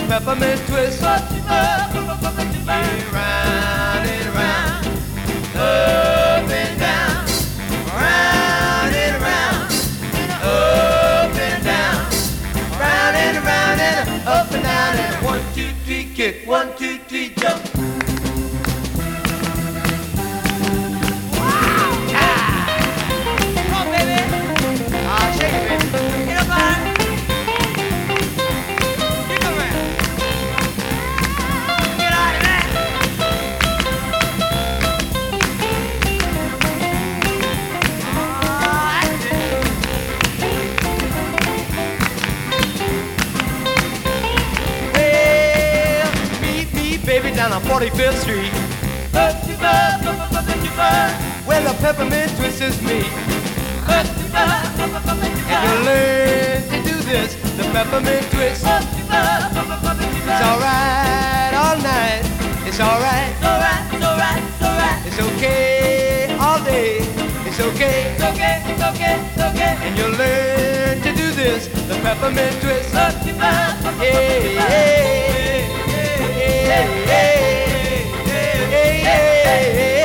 peppermint twist. Round and round, up and down, round and round, up and down, round and round and up and down and 1, 2, 3 kick, 1, 2, 3 jump. Down on 45th Street, where the peppermint twist is me. And you learn to do this, the peppermint twist. It's alright all night, it's alright, it's okay all day, it's okay, and you learn to do this, the peppermint twist. Hey, hey, hey, hey, hey, hey, hey, hey.